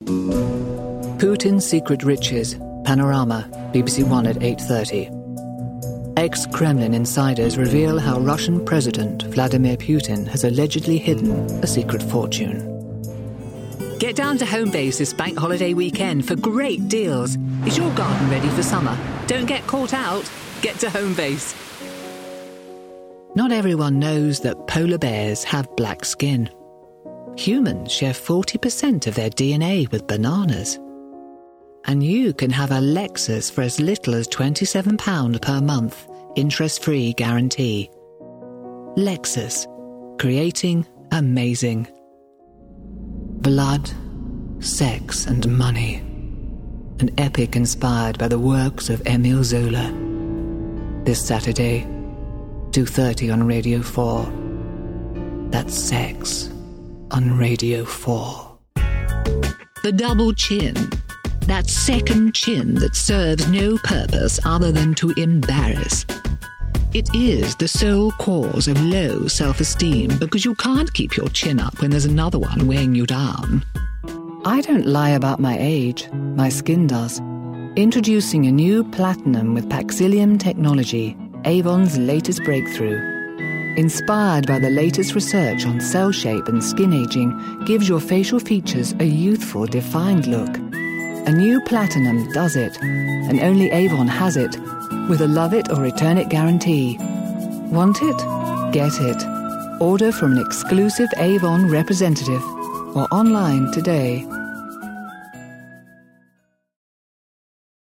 Putin's Secret Riches, Panorama, BBC One at 8:30. Ex-Kremlin insiders reveal how Russian President Vladimir Putin has allegedly hidden a secret fortune. Get down to Homebase this bank holiday weekend for great deals. Is your garden ready for summer? Don't get caught out. Get to Homebase. Not everyone knows that polar bears have black skin. Humans share 40% of their DNA with bananas. And you can have a Lexus for as little as £27 per month, interest-free guarantee. Lexus. Creating amazing. Blood, sex and money. An epic inspired by the works of Émile Zola. This Saturday, 2:30 on Radio 4. That's sex on Radio 4. The double chin. That second chin that serves no purpose other than to embarrass. It is the sole cause of low self-esteem because you can't keep your chin up when there's another one weighing you down. I don't lie about my age. My skin does. Introducing a new Platinum with Paxilium technology, Avon's latest breakthrough. Inspired by the latest research on cell shape and skin aging, gives your facial features a youthful, defined look. A new Platinum does it, and only Avon has it, with a love it or return it guarantee. Want it? Get it. Order from an exclusive Avon representative or online today.